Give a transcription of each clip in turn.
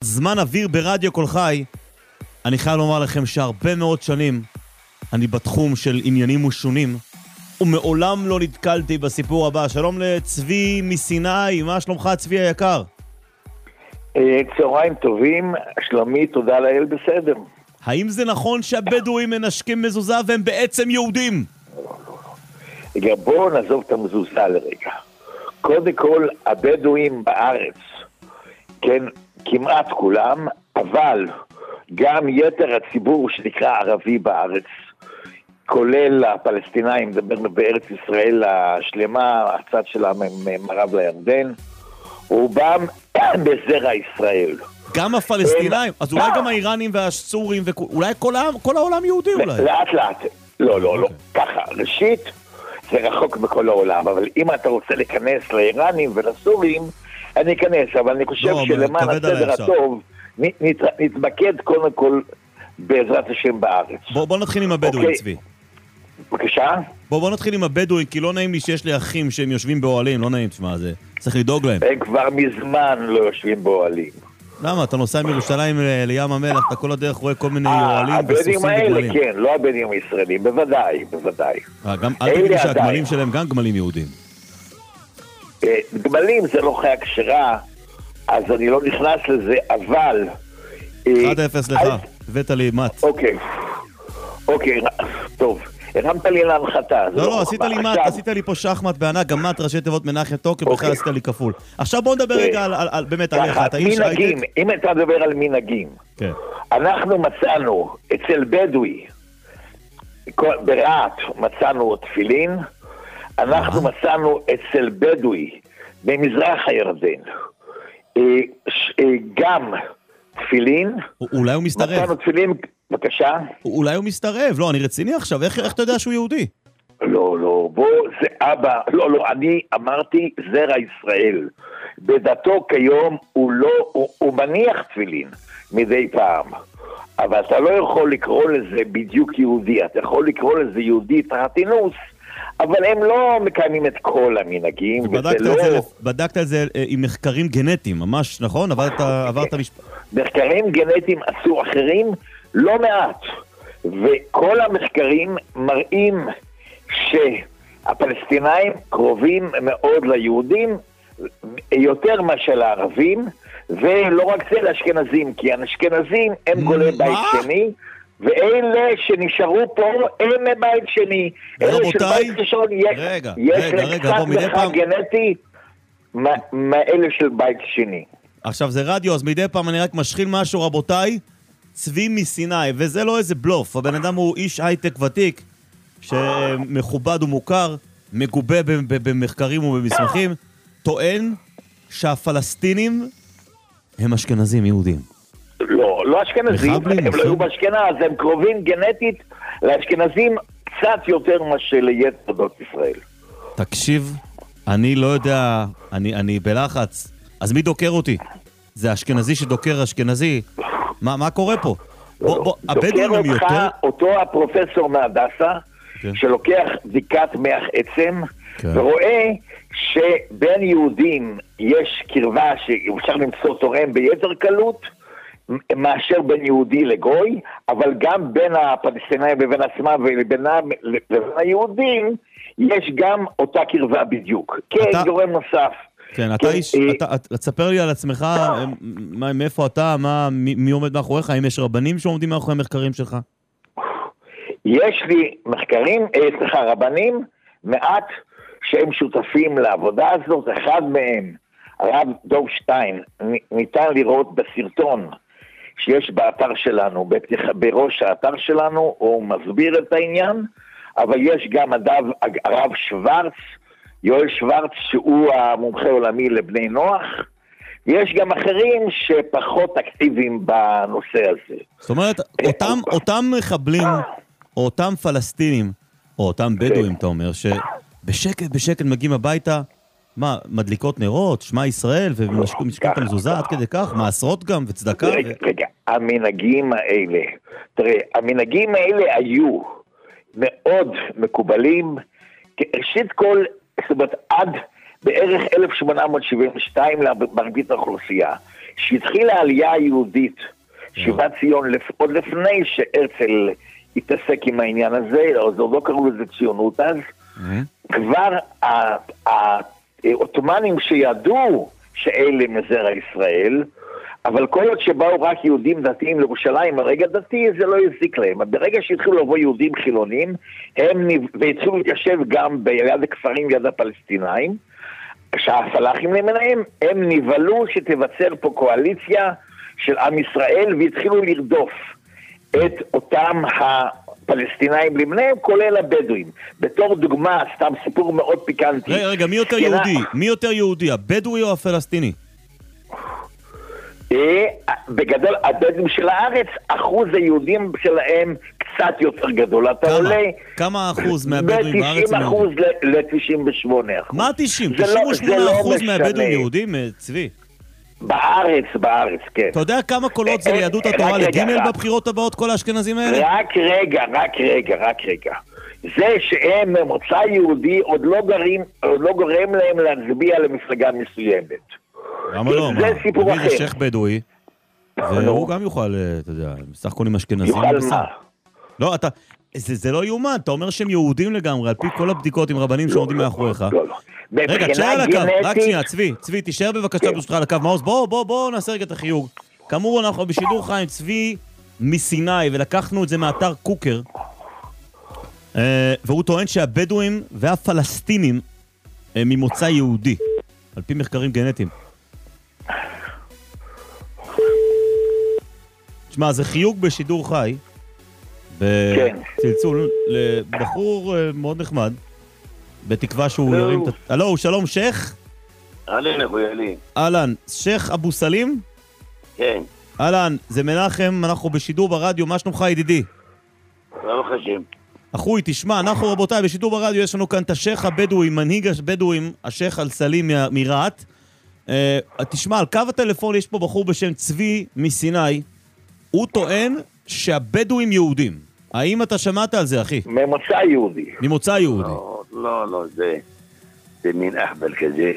זמן אוויר ברדיו כל חי, אני חייב לומר לכם שהרבה מאוד שנים אני בתחום של עניינים ושונים, ומעולם לא נתקלתי בסיפור הבא. שלום לצבי מסיני, מה שלומך צבי היקר? צהריים טובים, שלומי, תודה לאל, בסדר. האם זה נכון שהבדואים מנשקים מזוזה והם בעצם יהודים? רגע, בואו נעזוב את המזוזה לרגע. קודם כל, הבדואים בארץ, כן, כמעט כולם, אבל גם יתר הציבור שנקרא ערבי בארץ, כולל הפלסטינאים, מדבר בארץ ישראל השלמה, הצד שלה ממערב לירדן, רובם בזרע ישראל. גם הפלסטינאים? אז אולי גם האיראנים והסורים, אולי כל העולם יהודי אולי? לאט לאט. לא. ככה, ראשית, זה רחוק בכל העולם, אבל אם אתה רוצה להיכנס לאיראנים ולסורים, אני אכנס, אבל אני חושב שלמען הסדר הטוב, נתמקד קודם כל בעזרת השם בארץ. בוא נתחיל עם הבדואים, צבי. בבקשה? בוא נתחיל עם הבדואים, כי לא נעים לי שיש לי אחים שהם יושבים באוהלים, לא נעים, תשמע, זה צריך לדאוג להם. הם כבר מזמן לא יושבים באוהלים. למה? אתה נוסע מירושלים לים המלח, אתה כל הדרך רואה כל מיני אוהלים וסוסים וגמלים. הבדואים האלה, כן, לא הבדואים הישראלים, בוודאי. אל תגיד שהגמלים שלהם גם גמלים יהודים. גמלים זה לא חיה כשרה, אז אני לא נכנס לזה, אבל... 1-0 לך, הבאת לי מט. אוקיי, טוב. הרמת לי להנחתה. לא, עשית לי מט, עשית לי פה שחמט בענק, גם מט ראשי תיבות מנחם תוקף, בכלל עשית לי כפול. עכשיו בואו נדבר רגע באמת עליך. מנהגים, אם אתה מדבר על מנהגים, אנחנו מצאנו אצל בדואי, ברעת מצאנו תפילין, אנחנו מצאנו אצל בדואי, במזרח הירדן, גם תפילין. אולי הוא מסתרב. מצאנו תפילין, בבקשה. אולי הוא מסתרב, לא, אני רציני עכשיו, איך אתה יודע שהוא יהודי? לא, זה אבא, אני אמרתי זרע ישראל. בדתו כיום הוא מניח תפילין מדי פעם, אבל אתה לא יכול לקרוא לזה בדיוק יהודי, אתה יכול לקרוא לזה יהודי תחתינוס, אבל הם לא מקיימים את כל המנהגים. בדקת את זה עם מחקרים גנטיים, ממש, נכון? עברת משפט. מחקרים גנטיים עשו אחרים לא מעט, וכל המחקרים מראים שהפלסטינאים קרובים מאוד ליהודים, יותר מאשר לערבים, ולא רק זה לאשכנזים, כי האשכנזים הם גולי בית שני, ואלה שנשארו פה הם מבית שני. אלה של בית ראשון יש להם קצת מרחק גנטי מאלה של בית שני. עכשיו זה רדיו, אז מדי פעם אני רק משחיל משהו, רבותיי, צבי מסיני, וזה לא איזה בלוף, הבן אדם הוא איש הייטק ותיק, שמכובד ומוכר, מגובה במחקרים ובמסמכים, טוען שהפלסטינים הם אשכנזים יהודים. לא אשכנזים, הם לא היו באשכנז, הם קרובים גנטית לאשכנזים קצת יותר מאשר ליתר עדות ישראל. תקשיב, אני לא יודע, אני בלחץ, אז מי דוקר אותי? זה אשכנזי שדוקר אשכנזי? מה קורה פה? דוקר אותו הפרופסור מהדסה, שלוקח בדיקת מח עצם, ורואה שבין יהודים יש קרבה שאפשר למצוא תורם ביתר קלות, מאשר בין יהודי לגוי, אבל גם בין הפלסטינאים לבין עצמם ולבין היהודים, יש גם אותה קרבה בדיוק. כן, גורם נוסף. כן, אתה תספר לי על עצמך, מאיפה אתה, מי עומד מאחוריך, האם יש רבנים שעומדים מאחורי המחקרים שלך? יש לי מחקרים, רבנים, מעט שהם שותפים לעבודה הזאת, אחד מהם, הרב דוב שטיין, ניתן לראות בסרטון שיש באתר שלנו, בראש האתר שלנו, הוא מסביר את העניין, אבל יש גם הרב שוורץ, יואל שוורץ, שהוא המומחה עולמי לבני נוח, יש גם אחרים שפחות אקטיביים בנושא הזה. זאת אומרת, אותם מחבלים, או אותם פלסטינים, או אותם בדואים, אתה אומר, שבשקט מגיעים הביתה, מה, מדליקות נרות, שמע ישראל, ומשקים את המזוזה עד כדי כך, מעשרות גם, וצדקה. רגע, המנהגים האלה, תראה, המנהגים האלה היו מאוד מקובלים, ראשית כל, זאת אומרת, עד בערך 1872 למרבית האוכלוסייה. שהתחילה העלייה היהודית, שיבת ציון, עוד לפני שהרצל התעסק עם העניין הזה, אז עוד לא קראו לזה ציונות אז, כבר העות'מאנים שידעו שאלה מזרע ישראל, אבל כל עוד שבאו רק יהודים דתיים לירושלים, הרגע דתי זה לא יזיק להם. ברגע שהתחילו לבוא יהודים חילונים, והתחילו להתיישב גם ביד הכפרים יד הפלסטינאים, שהפלאחים למיניהם, הם נבלו שתבצר פה קואליציה של עם ישראל, והתחילו לרדוף את אותם הפלסטינאים למיניהם, כולל הבדואים. בתור דוגמה, סתם סיפור מאוד פיקנטי. רגע, מי יותר יהודי? מי יותר יהודי, הבדואי או הפלסטיני? בגדול, הבדואים של הארץ, אחוז היהודים שלהם קצת יותר גדול. אתה עולה... כמה אחוז מהבדואים בארץ הם יהודים? ל-98%. מה 90? 98% מהבדואים יהודים, צבי? בארץ, כן. אתה יודע כמה קולות זה ליהדות התורה לג' בבחירות הבאות, כל האשכנזים האלה? רק רגע. זה שהם ממוצא יהודי עוד לא גורם להם להצביע למפלגה מסוימת. למה לא? זה סיפור אחר. זה שייך בדואי, והוא גם יוכל, אתה יודע, בסך הכל עם אשכנזים. יוכל מה? לא, זה לא יאומן, אתה אומר שהם יהודים לגמרי, על פי כל הבדיקות עם רבנים שעומדים מאחוריך. לא. רגע, תשאר על הקו, רק שנייה, צבי, תשאר בבקשה ברשותך על הקו, מעוז, בוא נעשה רגע את החיוג. כאמור, אנחנו בשידור חי עם צבי מסיני, ולקחנו את זה מאתר קוקר, והוא טוען שהבדואים והפלסטינים הם ממוצא יהודי, על פי מחקרים גנטיים. תשמע, זה חיוג בשידור חי, בצלצול, לבחור מאוד נחמד, בתקווה שהוא ירים את... הלו, שלום, שייך? אהלן, שייך אבו סלים? כן. אהלן, זה מנחם, אנחנו בשידור ברדיו, מה שלומך ידידי? לא חשוב. אחוי, תשמע, אנחנו רבותיי, בשידור ברדיו יש לנו כאן את השייך הבדואי, מנהיג הבדואים, השייך אל סלים מרהט. תשמע, על קו הטלפון יש פה בחור בשם צבי מסיני, הוא טוען שהבדואים יהודים. האם אתה שמעת על זה, אחי? ממוצא יהודי. ממוצא יהודי. לא, זה מין אחבל כזה.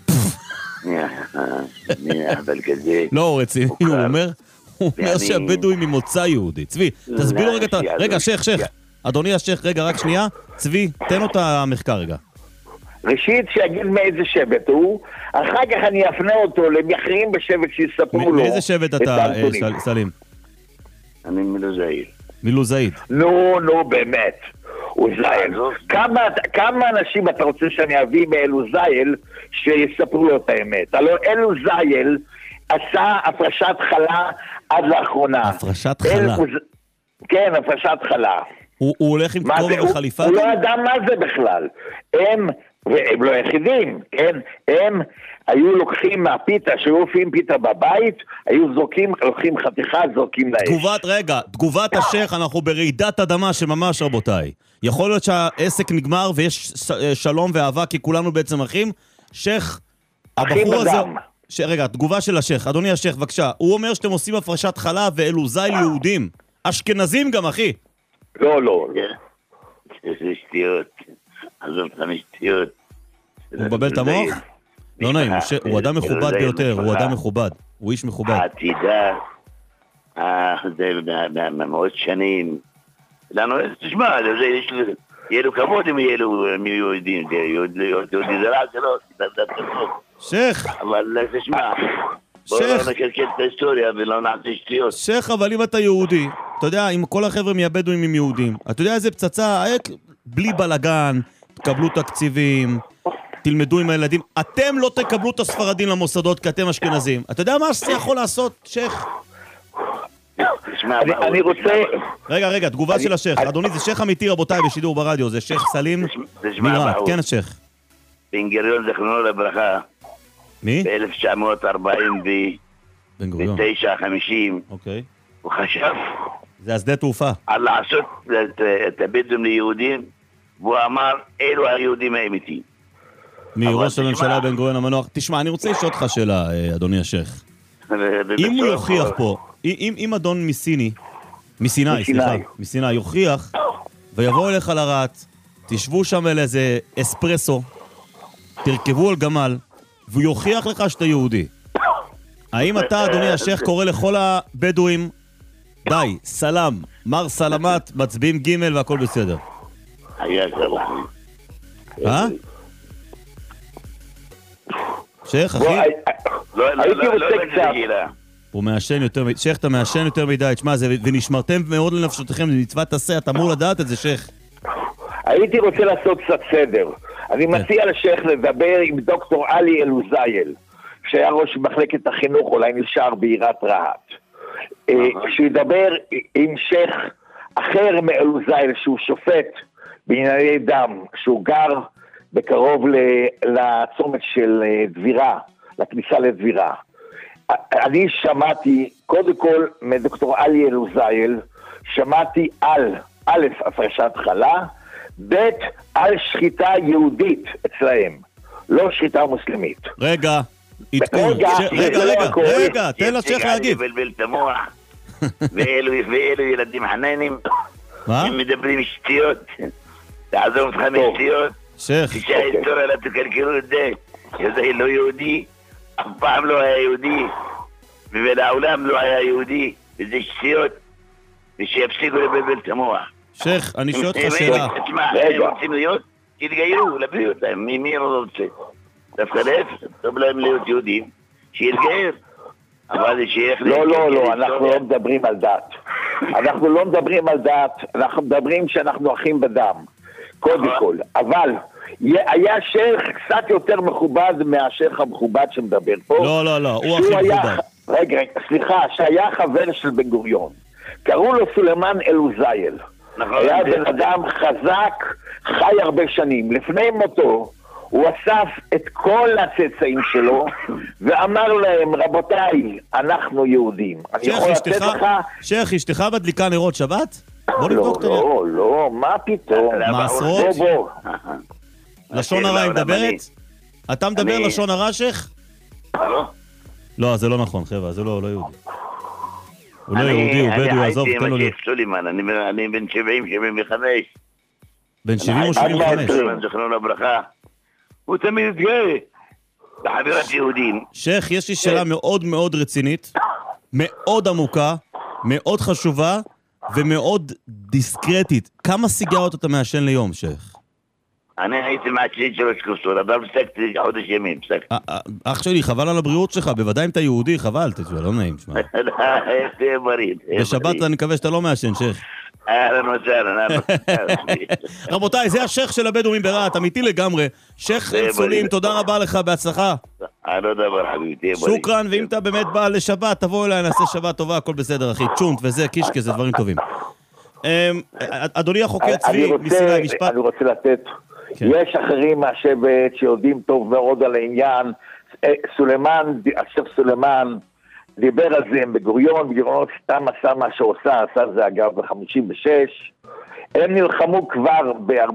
מין אחבל כזה. לא, רציני, הוא אומר שהבדואים ממוצא יהודי. צבי, תסביר רגע, רגע, שייך. אדוני השייך, רגע, רק שנייה. צבי, תן לו את המחקר רגע. ראשית, שיגיד מאיזה שבט הוא, אחר כך אני אפנה אותו למחרים בשבט שיספרו לו. מאיזה שבט אתה, סלים? אני מלוזאית. מלוזאית. נו, באמת. הוא זייל. כמה אנשים אתה רוצה שאני אביא מאלו זייל שיספרו לו את האמת? הלוא אלו זייל עשה הפרשת חלה עד לאחרונה. הפרשת חלה? כן, הפרשת חלה. הוא הולך עם כובע וחליפה? הוא לא ידע מה זה בכלל. והם לא יחידים, כן? הם היו לוקחים מהפיתה, שהיו אופים פיתה בבית, היו לוקחים חתיכה, זורקים לאש. תגובת השייך, אנחנו ברעידת אדמה שממש רבותיי. יכול להיות שהעסק נגמר ויש שלום ואהבה, כי כולנו בעצם אחים. שייך, הבחור הזה... רגע, תגובה של השייך, אדוני השייך, בבקשה. הוא אומר שאתם עושים הפרשת חלה ואלו זייל יהודים. אשכנזים גם, אחי. לא. זה שטויות. עזוב את המשטויות. הוא מבלבל את המוח? לא נעים, הוא אדם מכובד ביותר, הוא אדם מכובד, הוא איש מכובד. העתידה, זה במאות שנים, תשמע, יהיה לו כבוד אם יהיה לו יהודים, יהודי זרה זה לא, שייך. אבל תשמע, בואו לא נקלקל את ההיסטוריה ולא נעשה שטויות. שייך, אבל אם אתה יהודי, אתה יודע, אם כל החבר'ה מהבדואים הם יהודים, אתה יודע איזה פצצה, בלי בלגן, תקבלו תקציבים, תלמדו עם הילדים. אתם לא תקבלו את הספרדים למוסדות כי אתם אשכנזים. אתה יודע מה זה יכול לעשות, שייך? אני רוצה... רגע, תגובה של השייך. אדוני, זה שייך אמיתי רבותיי בשידור ברדיו, זה שייך סלים מרהט. כן, השייך. בן גוריון זכרונו לברכה. מי? ב-1949-50. אוקיי. הוא חשב... זה השדה תעופה. על לעשות את הבדואים ליהודים, והוא אמר, אלו היהודים האמיתיים. מראש הממשלה בן גוריון המנוח. תשמע, אני רוצה לשאול אותך שאלה, אדוני השייך. אם הוא יוכיח פה, אם אדון מסיני יוכיח, ויבוא אליך לרהט, תשבו שם על איזה אספרסו, תרכבו על גמל, והוא יוכיח לך שאתה יהודי. האם אתה, אדוני השייך, קורא לכל הבדואים, די, סלאם, מר סלמת, מצביעים ג' והכל בסדר? היה סלאם. שייך, אחי? הייתי רוצה קצת. הוא מעשן יותר מדי, שייך, אתה מעשן יותר מדי, תשמע, ונשמרתם מאוד לנפשותיכם, זה מצוות עשה, אתה אמור לדעת את זה, שייך. הייתי רוצה לעשות קצת סדר. אני מציע לשייך לדבר עם דוקטור עלי אלוזייל, שהיה ראש מחלקת החינוך, אולי נשאר בעירת רהט. שידבר עם שייך אחר מאלוזייל, שהוא שופט בענייני דם, שהוא גר בקרוב לצומת של דבירה, לכניסה לדבירה. אני שמעתי, קודם כל, מדוקטור עלי אלוזייל, שמעתי על א', הפרשת חלה, ב', על שחיטה יהודית אצלהם, לא שחיטה מוסלמית. רגע, רגע, תן לשייך להגיב. בלבל את המוח, ואלו ילדים חננים, הם מדברים שטויות, תעזור אותך משטויות, שההיסטוריה לא תקלקלו את זה, שזה לא יהודי, אף פעם לא היה יהודי, ולעולם לא היה יהודי, וזה שטויות, ושיפסיקו לבלבל את המוח. שייך, אני שואל אותך שאלה. תשמע, הם רוצים להיות, תתגיירו, להביא אותם, מי לא רוצה? דווקא להפך, טוב להם להיות יהודים, שיתגייר. אבל זה שייך... לא, אנחנו לא מדברים על דת. אנחנו לא מדברים על דת, אנחנו מדברים שאנחנו אחים בדם. קודם כל. אבל היה שייך קצת יותר מכובד מהשייך המכובד שמדבר פה. לא, הוא הכי מכובד. רגע, סליחה, שהיה חבר של בן גוריון. קראו לו סולימאן אלוזייל. היה בן אדם חזק, חי הרבה שנים. לפני מותו, הוא אסף את כל הצאצאים שלו, ואמר להם, רבותיי, אנחנו יהודים. אני יכול לתת לך... שייך, אשתך מדליקה נרות שבת? לא, מה פתאום? מעשרות? לשון הרע היא מדברת? אתה מדבר לשון הרע, שייך? לא, זה לא נכון, חבר'ה, זה לא יהודי. הוא לא יהודי, הוא בדואי, עזוב, תן לו להיות. אני בן 70, 75. בן 70 או 75? זכרונו לברכה. הוא תמיד התגאה בחבירת יהודים. שייך, יש לי שאלה מאוד מאוד רצינית, מאוד עמוקה, מאוד חשובה, ומאוד דיסקרטית. כמה סיגרות אתה מעשן ליום, שייך? אני הייתי מעשן 3 כוסות, אבל הפסקתי חודש ימים, הפסקתי. אח שלי, חבל על הבריאות שלך, בוודאי אם אתה יהודי, חבל, תשמע, לא נעים, שמע. תהיה בריא. בשבת אני מקווה שאתה לא מעשן, שייך. אהלן וסהלן. רבותיי, זה השייך של הבדואים ברהט, אמיתי לגמרי. שייך סולים, תודה רבה לך, בהצלחה. לא דבר חביבי, תהיה בריא. שוקרן, ואם אתה באמת בא לשבת, תבוא אליי, נעשה שבת טובה, הכל בסדר, אחי. צ'ונט וזה, קישקה, זה דברים טובים. אדוני החוקר צבי, מסיני, משפט. אני רוצה לתת, יש אחרים מהשבט שיודעים טוב מאוד על העניין. השייך סולימאן, דיבר על זה עם בן גוריון סתם עשה מה שעשה זה אגב ב-56. הם נלחמו כבר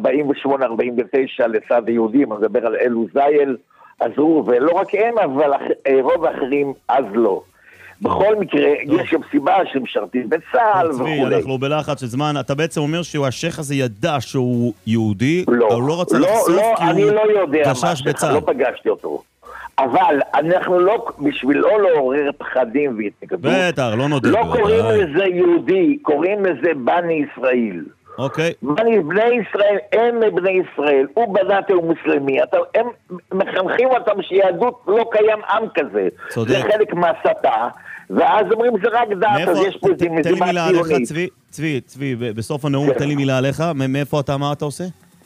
ב-48-49 לצד היהודים, אני מדבר על אלוזייל, עזרו, ולא רק הם, אבל רוב האחרים אז לא. בכל מקרה, יש גם סיבה שמשרתים בצה"ל וכו'. אנחנו בלחץ של זמן, אתה בעצם אומר שהשייך הזה ידע שהוא יהודי, לא, אבל הוא לא רצה לחשוף כי הוא גשש בצה"ל. לא פגשתי אותו. אבל אנחנו לא, בשבילו לעורר פחדים והתנגדות. בטח, לא נודד. לא קוראים לזה יהודי, קוראים לזה בני ישראל. אוקיי. בני ישראל, הם מבני ישראל, הוא בדת הוא מוסלמי. הם מחנכים אותם שיהדות לא קיים עם כזה. צודק. זה חלק מהסתה, ואז אומרים זה רק דת, אז יש פה איזה מזימה ציונית. צבי, בסוף הנאום תן לי מילה עליך, מאיפה אתה, מה אתה עושה?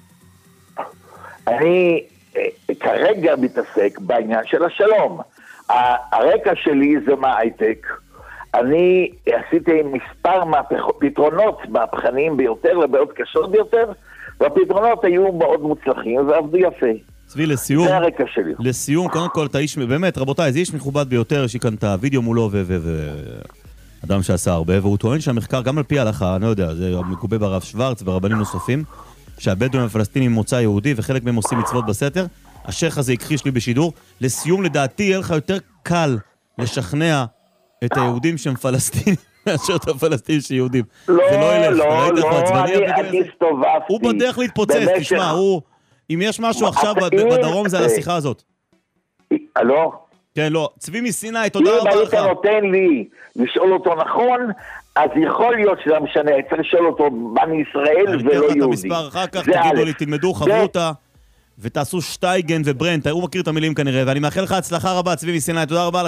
אני כרגע מתעסק בעניין של השלום. הרקע שלי זה מההייטק. אני עשיתי מספר פתרונות מהפכניים ביותר לבעיות קשות ביותר, והפתרונות היו מאוד מוצלחים ועבדו יפה. צבי, לסיום, זה הרקע שלי. לסיום, קודם כל, אתה איש, באמת, רבותיי, זה איש מכובד ביותר, יש לי כאן את הוידאו מולו אדם שעשה הרבה, והוא טוען שהמחקר, גם על פי ההלכה, אני לא יודע, זה מקובל ברב שוורץ ורבנים נוספים, שהבדואים הפלסטינים מוצא יהודי, וחלק מהם עושים מצוות בסתר. השייך הזה הכחיש לי בשידור. לסיום, לדעתי, יהיה לך יותר קל לשכנע את היהודים שהם פלסטינים, מאשר את הפלסטינים שיהודים. זה לא ילך, ראית איך הוא עצבני? אני הסתובבתי. הוא בדרך להתפוצץ, תשמע, אם יש משהו עכשיו בדרום זה על השיחה הזאת. הלו? כן, לא, צבי מסיני, תודה רבה לך. אם היית נותן לי לשאול אותו נכון, אז יכול להיות שזה משנה, צריך לשאול אותו בני ישראל ולא יהודי. אני אתן לך את המספר אחר כך, תגידו לי, תלמדו חברותה, ותעשו שטייגן וברנט, הוא מכיר את המילים כנראה, ואני מאחל לך הצלחה רבה, צבי מסיני, תודה רבה.